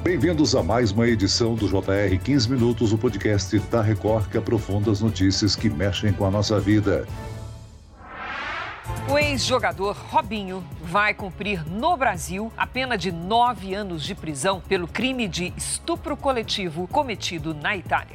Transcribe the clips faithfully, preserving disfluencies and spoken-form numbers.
Bem-vindos a mais uma edição do J R quinze Minutos, o podcast da Record que aprofunda as notícias que mexem com a nossa vida. O ex-jogador Robinho vai cumprir no Brasil a pena de nove anos de prisão pelo crime de estupro coletivo cometido na Itália.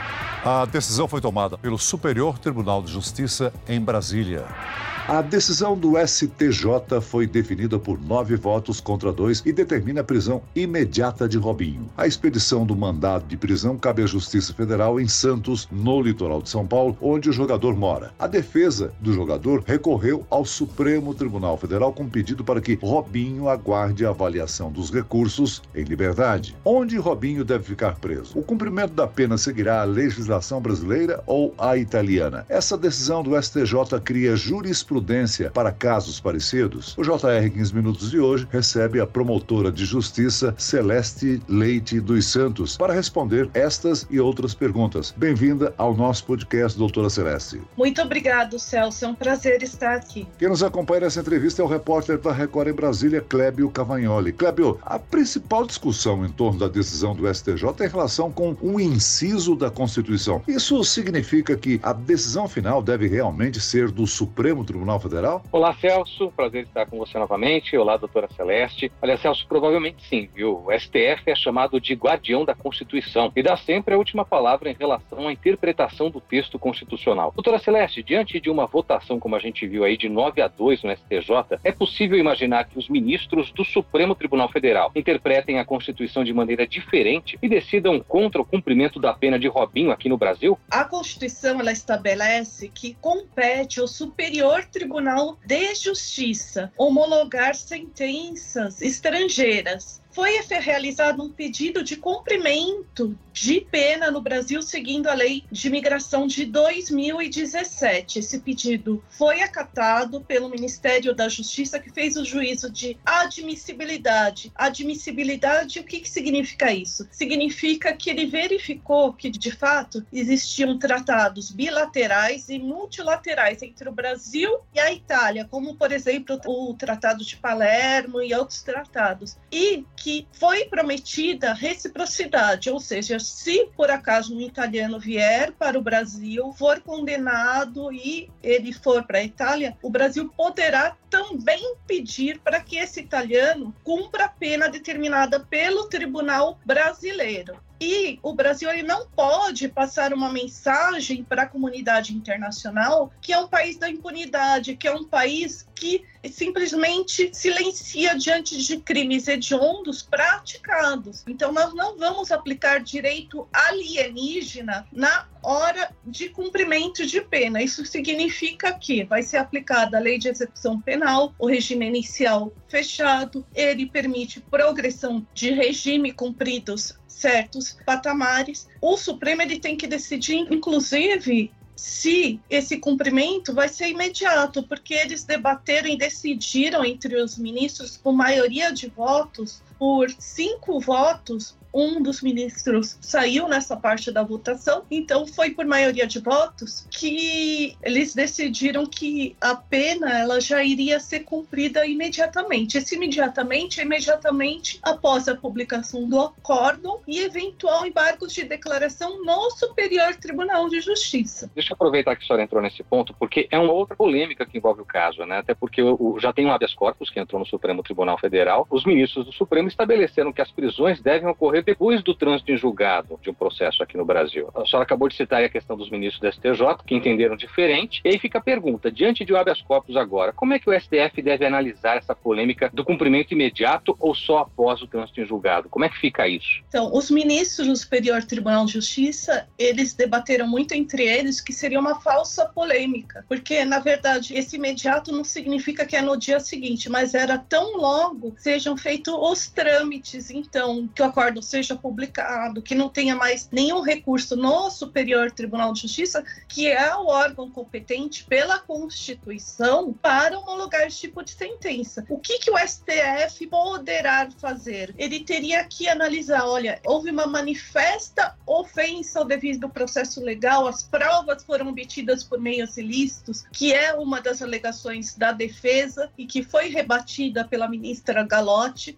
A decisão foi tomada pelo Superior Tribunal de Justiça em Brasília. A decisão do S T J foi definida por nove votos contra dois e determina a prisão imediata de Robinho. A expedição do mandado de prisão cabe à Justiça Federal em Santos, no litoral de São Paulo, onde o jogador mora. A defesa do jogador recorreu ao Supremo Tribunal Federal com pedido para que Robinho aguarde a avaliação dos recursos em liberdade. Onde Robinho deve ficar preso? O cumprimento da pena seguirá a legislação brasileira ou a italiana? Essa decisão do S T J cria jurisprudência para casos parecidos. O J R quinze Minutos de hoje recebe a promotora de justiça Celeste Leite dos Santos para responder estas e outras perguntas. Bem-vinda ao nosso podcast, doutora Celeste. Muito obrigado, Celso. É um prazer estar aqui. Quem nos acompanha nessa entrevista é o repórter da Record em Brasília, Clébio Cavagnoli. Clébio, a principal discussão em torno da decisão do S T J é em relação com um inciso da Constituição. Isso significa que a decisão final deve realmente ser do Supremo Tribunal Federal? Olá, Celso, prazer estar com você novamente. Olá, doutora Celeste. Olha, Celso, provavelmente sim, viu? O S T F é chamado de guardião da Constituição e dá sempre a última palavra em relação à interpretação do texto constitucional. Doutora Celeste, diante de uma votação como a gente viu aí de nove a dois no S T J, é possível imaginar que os ministros do Supremo Tribunal Federal interpretem a Constituição de maneira diferente e decidam contra o cumprimento da pena de Robinho aqui no Brasil? A Constituição, ela estabelece que compete ao Superior Tribunal de Justiça homologar sentenças estrangeiras. Foi realizado um pedido de cumprimento de pena no Brasil seguindo a Lei de Imigração de dois mil e dezessete. Esse pedido foi acatado pelo Ministério da Justiça, que fez o juízo de admissibilidade. Admissibilidade, o que, que significa isso? Significa que ele verificou que, de fato, existiam tratados bilaterais e multilaterais entre o Brasil e a Itália, como, por exemplo, o Tratado de Palermo e outros tratados. E que foi prometida reciprocidade, ou seja, se por acaso um italiano vier para o Brasil, for condenado e ele for para a Itália, o Brasil poderá também pedir para que esse italiano cumpra a pena determinada pelo tribunal brasileiro. E o Brasil ele não pode passar uma mensagem para a comunidade internacional que é um país da impunidade, que é um país que simplesmente silencia diante de crimes hediondos praticados. Então, nós não vamos aplicar direito alienígena na hora de cumprimento de pena. Isso significa que vai ser aplicada a lei de execução penal, o regime inicial fechado, ele permite progressão de regime cumpridos certos patamares. O Supremo ele tem que decidir, inclusive, se esse cumprimento vai ser imediato, porque eles debateram e decidiram entre os ministros por maioria de votos, por cinco votos, um dos ministros saiu nessa parte da votação, então foi por maioria de votos que eles decidiram que a pena ela já iria ser cumprida imediatamente. Esse imediatamente é imediatamente após a publicação do acórdão e eventual embargos de declaração no Superior Tribunal de Justiça. Deixa eu aproveitar que a senhora entrou nesse ponto, porque é uma outra polêmica que envolve o caso, né? Até porque o, já tem um habeas corpus que entrou no Supremo Tribunal Federal. Os ministros do Supremo estabeleceram que as prisões devem ocorrer depois do trânsito em julgado de um processo aqui no Brasil. A senhora acabou de citar a questão dos ministros do S T J, que entenderam diferente, e aí fica a pergunta, diante de um habeas corpus agora, como é que o S T F deve analisar essa polêmica do cumprimento imediato ou só após o trânsito em julgado? Como é que fica isso? Então, os ministros do Superior Tribunal de Justiça, eles debateram muito entre eles que seria uma falsa polêmica, porque, na verdade, esse imediato não significa que é no dia seguinte, mas era tão logo sejam feitos os trâmites, então, que o acórdão seja publicado, que não tenha mais nenhum recurso no Superior Tribunal de Justiça, que é o órgão competente pela Constituição para homologar esse tipo de sentença. O que, que o S T F poderá fazer? Ele teria que analisar, olha, houve uma manifesta ofensa ao devido processo legal, as provas foram obtidas por meios ilícitos, que é uma das alegações da defesa e que foi rebatida pela ministra Galotti, de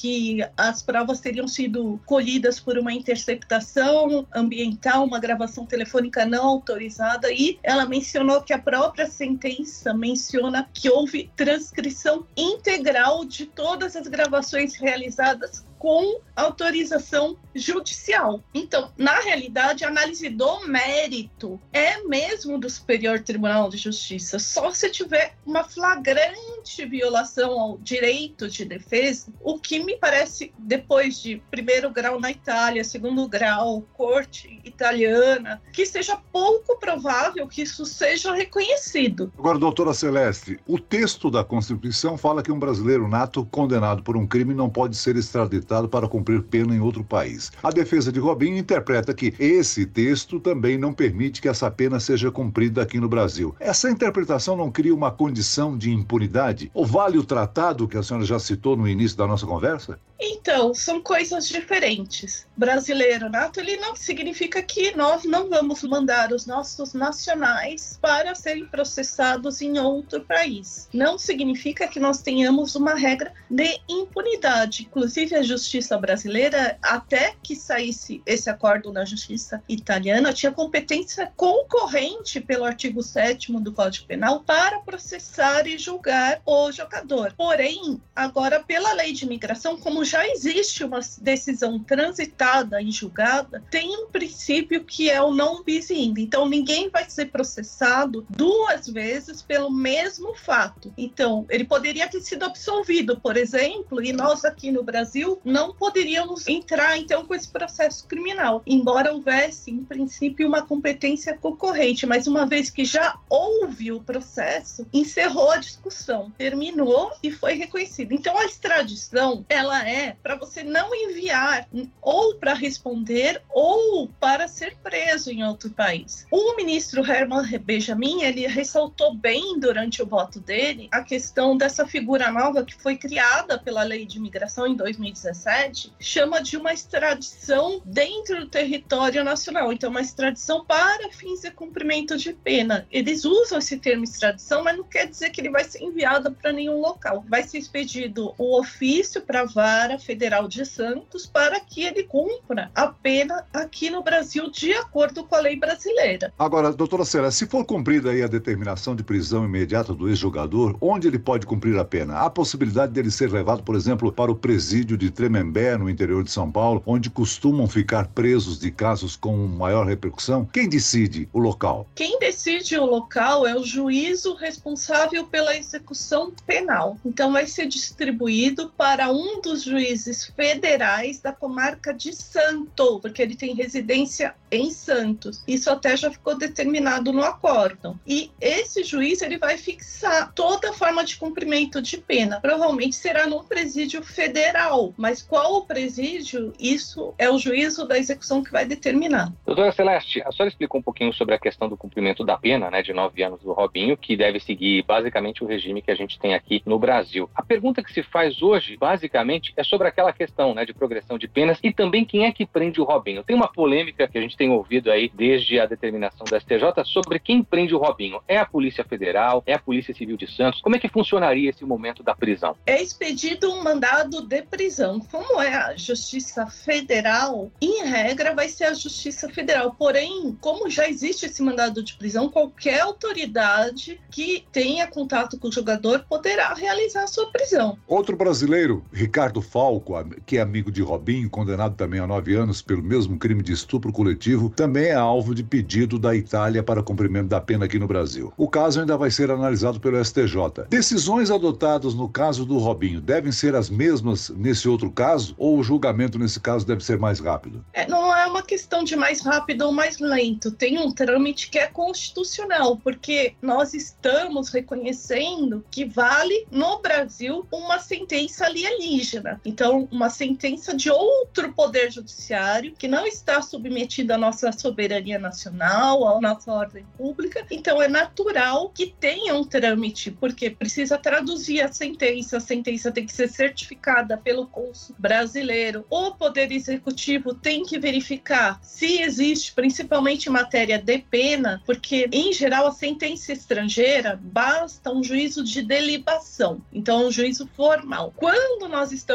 que as provas teriam sido colhidas por uma interceptação ambiental, uma gravação telefônica não autorizada, e ela mencionou que a própria sentença menciona que houve transcrição integral de todas as gravações realizadas com autorização judicial. Então, na realidade, a análise do mérito é mesmo do Superior Tribunal de Justiça. Só se tiver uma flagrante violação ao direito de defesa, o que me parece, depois de primeiro grau na Itália, segundo grau, corte italiana, que seja pouco provável que isso seja reconhecido. Agora, doutora Celeste, o texto da Constituição fala que um brasileiro nato condenado por um crime não pode ser extraditado para cumprir pena em outro país. A defesa de Robinho interpreta que esse texto também não permite que essa pena seja cumprida aqui no Brasil. Essa interpretação não cria uma condição de impunidade? Ou vale o tratado que a senhora já citou no início da nossa conversa? Então, são coisas diferentes. Brasileiro nato, ele não significa que nós não vamos mandar os nossos nacionais para serem processados em outro país. Não significa que nós tenhamos uma regra de impunidade. Inclusive, a justiça brasileira, até que saísse esse acordo na justiça italiana, tinha competência concorrente pelo artigo sétimo do Código Penal para processar e julgar o jogador. Porém, agora, pela lei de imigração, como já existe uma decisão transitada e julgada, tem um princípio que é o non bis in. Então, ninguém vai ser processado duas vezes pelo mesmo fato. Então, ele poderia ter sido absolvido, por exemplo, e nós aqui no Brasil não poderíamos entrar, então, com esse processo criminal, embora houvesse, em princípio, uma competência concorrente. Mas uma vez que já houve o processo, encerrou a discussão, terminou e foi reconhecido. Então, a extradição, ela é para você não enviar ou para responder ou para ser preso em outro país. O ministro Herman Benjamin, ele ressaltou bem durante o voto dele a questão dessa figura nova que foi criada pela lei de imigração em dois mil e dezessete, chama de uma extradição dentro do território nacional. Então, uma extradição para fins de cumprimento de pena. Eles usam esse termo extradição, mas não quer dizer que ele vai ser enviado para nenhum local. Vai ser expedido o ofício para a Vara Federal de Santos para que ele cumpra a pena aqui no Brasil de acordo com a lei brasileira. Agora, doutora Celeste, se for cumprida aí a determinação de prisão imediata do ex-jogador, onde ele pode cumprir a pena? Há possibilidade dele ser levado, por exemplo, para o presídio de Tremembé, no interior de São Paulo, onde costumam ficar presos de casos com maior repercussão? Quem decide o local? Quem decide o local é o juízo responsável pela execução penal. Então, vai ser distribuído para um dos juízes federais da comarca de Santos, porque ele tem residência em Santos. Isso até já ficou determinado no acórdão. E esse juiz, ele vai fixar toda forma de cumprimento de pena. Provavelmente será num presídio federal, mas qual o presídio, isso é o juízo da execução que vai determinar. Doutora Celeste, a senhora explicou um pouquinho sobre a questão do cumprimento da pena, né, de nove anos do Robinho, que deve seguir basicamente o regime que a gente tem aqui no Brasil. A pergunta que se faz hoje, basicamente, é sobre aquela questão, né, de progressão de penas e também quem é que prende o Robinho. Tem uma polêmica que a gente tem ouvido aí desde a determinação da S T J sobre quem prende o Robinho. É a Polícia Federal? É a Polícia Civil de Santos? Como é que funcionaria esse momento da prisão? É expedido um mandado de prisão. Como é a Justiça Federal, em regra vai ser a Justiça Federal. Porém, como já existe esse mandado de prisão, qualquer autoridade que tenha contato com o jogador poderá realizar a sua prisão. Outro brasileiro, Ricardo Falco, que é amigo de Robinho, condenado também a nove anos pelo mesmo crime de estupro coletivo, também é alvo de pedido da Itália para cumprimento da pena aqui no Brasil. O caso ainda vai ser analisado pelo S T J. Decisões adotadas no caso do Robinho devem ser as mesmas nesse outro caso ou o julgamento nesse caso deve ser mais rápido? É, não é uma questão de mais rápido ou mais lento. Tem um trâmite que é constitucional, porque nós estamos reconhecendo que vale no Brasil uma sentença alienígena. Então, uma sentença de outro poder judiciário que não está submetida à nossa soberania nacional, à nossa ordem pública. Então, é natural que tenha um trâmite, porque precisa traduzir a sentença. A sentença tem que ser certificada pelo cônsul brasileiro. O Poder Executivo tem que verificar se existe, principalmente em matéria de pena, porque, em geral, a sentença estrangeira basta um juízo de delibação. Então, é um juízo formal. Quando nós estamos de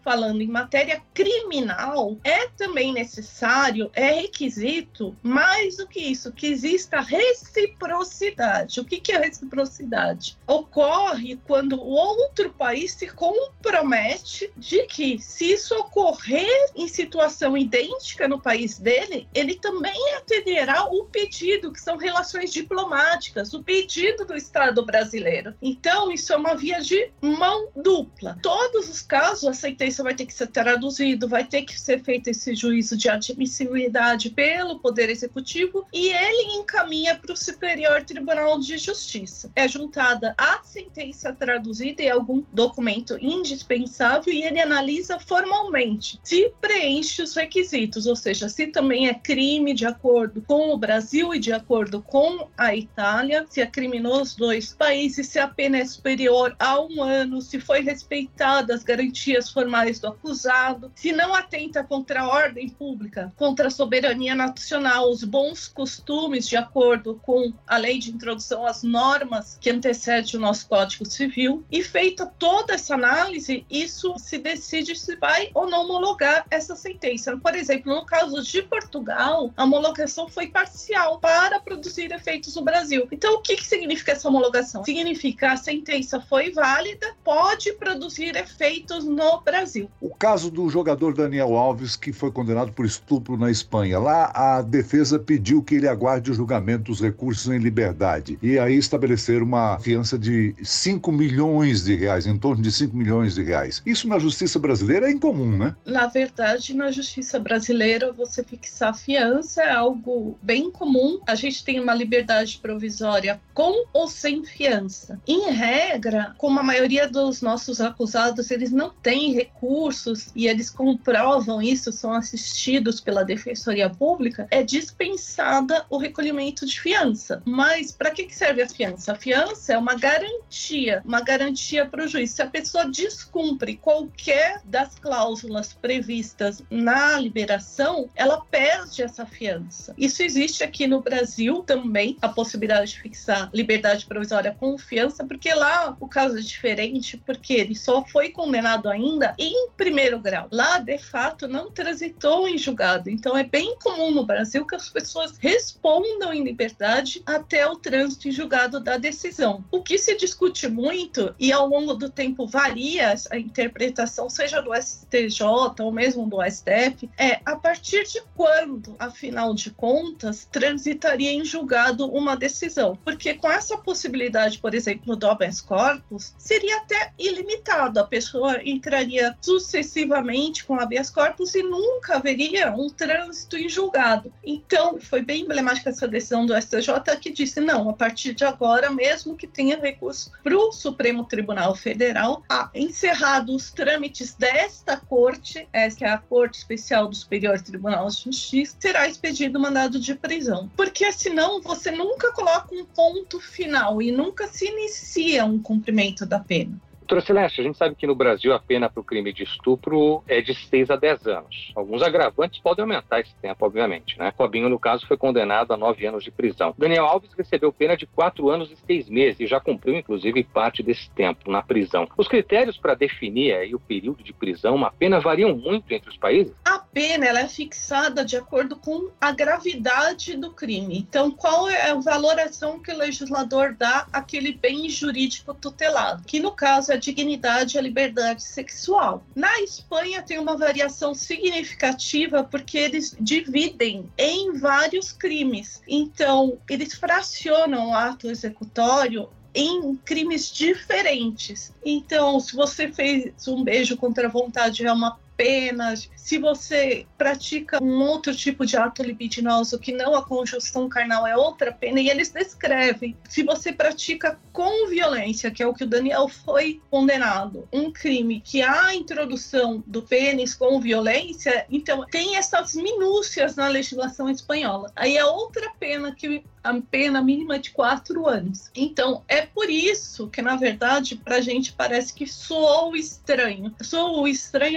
falando em matéria criminal, é também necessário, é requisito, mais do que isso, que exista reciprocidade. O que que é reciprocidade? Ocorre quando o outro país se compromete de que, se isso ocorrer em situação idêntica no país dele, ele também atenderá o pedido, que são relações diplomáticas, o pedido do Estado brasileiro. Então, isso é uma via de mão dupla. Todos os casos, a sentença vai ter que ser traduzida, vai ter que ser feito esse juízo de admissibilidade pelo Poder Executivo e ele encaminha para o Superior Tribunal de Justiça. É juntada a sentença traduzida e algum documento indispensável e ele analisa formalmente se preenche os requisitos, ou seja, se também é crime de acordo com o Brasil e de acordo com a Itália, se é crime nos dois países, se a pena é superior a um ano, se foi respeitada as garantias formais do acusado, se não atenta contra a ordem pública, contra a soberania nacional, os bons costumes de acordo com a lei de introdução às normas que antecede o nosso Código Civil. E feita toda essa análise, isso se decide se vai ou não homologar essa sentença. Por exemplo, no caso de Portugal, a homologação foi parcial para produzir efeitos no Brasil. Então, o que, que significa essa homologação? Significa que a sentença foi válida, pode produzir efeitos no Brasil. O caso do jogador Daniel Alves, que foi condenado por estupro na Espanha. Lá, a defesa pediu que ele aguarde o julgamento dos recursos em liberdade. E aí estabeleceram uma fiança de cinco milhões de reais, em torno de cinco milhões de reais. Isso na justiça brasileira é incomum, né? Na verdade, na justiça brasileira, você fixar fiança é algo bem comum. A gente tem uma liberdade provisória com ou sem fiança. Em regra, como a maioria dos nossos acusados, eles não têm recursos e eles comprovam isso, são assistidos pela Defensoria Pública, é dispensada o recolhimento de fiança. Mas para que serve a fiança? A fiança é uma garantia, uma garantia para o juiz. Se a pessoa descumpre qualquer das cláusulas previstas na liberação, ela perde essa fiança. Isso existe aqui no Brasil também, a possibilidade de fixar liberdade provisória com fiança, porque lá o caso é diferente, porque ele só foi condenado ainda em primeiro grau. Lá, de fato, não transitou em julgado. Então, é bem comum no Brasil que as pessoas respondam em liberdade até o trânsito em julgado da decisão. O que se discute muito, e ao longo do tempo varia a interpretação, seja do S T J ou mesmo do S T F, é a partir de quando, afinal de contas, transitaria em julgado uma decisão. Porque com essa possibilidade, por exemplo, do habeas corpus, seria até ilimitado. A pessoa entraria sucessivamente com habeas corpus e nunca haveria um trânsito em julgado. Então, foi bem emblemática essa decisão do S T J que disse, não, a partir de agora, mesmo que tenha recurso para o Supremo Tribunal Federal, a encerrado os trâmites desta corte, essa que é a Corte Especial do Superior Tribunal de Justiça, será expedido mandado de prisão. Porque senão você nunca coloca um ponto final e nunca se inicia um cumprimento da pena. Doutora Celeste, a gente sabe que no Brasil a pena para o crime de estupro é de seis a dez anos. Alguns agravantes podem aumentar esse tempo, obviamente, né? Robinho, no caso, foi condenado a nove anos de prisão. Daniel Alves recebeu pena de quatro anos e seis meses e já cumpriu, inclusive, parte desse tempo na prisão. Os critérios para definir aí o período de prisão, uma pena, variam muito entre os países? A pena ela é fixada de acordo com a gravidade do crime. Então, qual é a valoração que o legislador dá àquele bem jurídico tutelado? Que, no caso, é a dignidade e a liberdade sexual. Na Espanha tem uma variação significativa porque eles dividem em vários crimes. Então, eles fracionam o ato executório em crimes diferentes. Então, se você fez um beijo contra a vontade, é uma pena. Se você pratica um outro tipo de ato libidinoso que não a conjunção carnal, é outra pena, e eles descrevem. Se você pratica com violência, que é o que o Daniel foi condenado, um crime que há a introdução do pênis com violência, então tem essas minúcias na legislação espanhola. Aí é outra pena, que a pena mínima é de quatro anos. Então, é por isso que, na verdade, pra gente parece que soou estranho. Soou estranho porque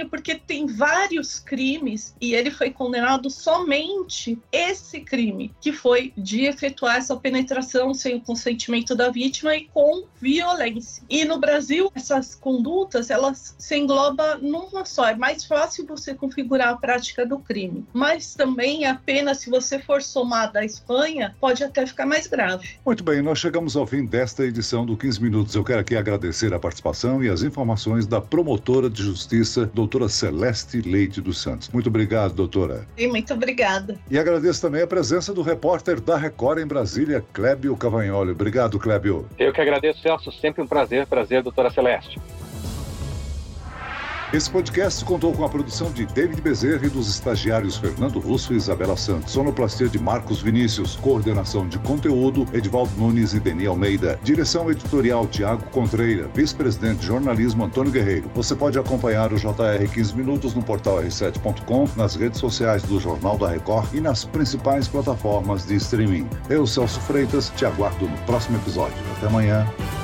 tem vários crimes e ele foi condenado somente esse crime, que foi de efetuar essa penetração sem o consentimento da vítima e com violência. E no Brasil, essas condutas, elas se englobam numa só. É mais fácil você configurar a prática do crime. Mas também a pena, se você for somar da Espanha, pode até ficar mais grave. Muito bem, nós chegamos ao fim desta edição do quinze Minutos. Eu quero aqui agradecer a participação e as informações da promotora de justiça, doutora Celeste Leite dos Santos. Muito obrigado, doutora. E muito obrigada. E agradeço também a presença do repórter da Record em Brasília, Clébio Cavagnoli. Obrigado, Clébio. Eu que agradeço, Celso. Sempre um prazer. Prazer, doutora Celeste. Esse podcast contou com a produção de David Bezerra e dos estagiários Fernando Russo e Isabela Santos. Sonoplastia de Marcos Vinícius. Coordenação de conteúdo, Edivaldo Nunes e Deni Almeida. Direção editorial, Tiago Contreira. Vice-presidente de jornalismo, Antônio Guerreiro. Você pode acompanhar o J R quinze Minutos no portal R sete ponto com, nas redes sociais do Jornal da Record e nas principais plataformas de streaming. Eu, Celso Freitas, te aguardo no próximo episódio. Até amanhã.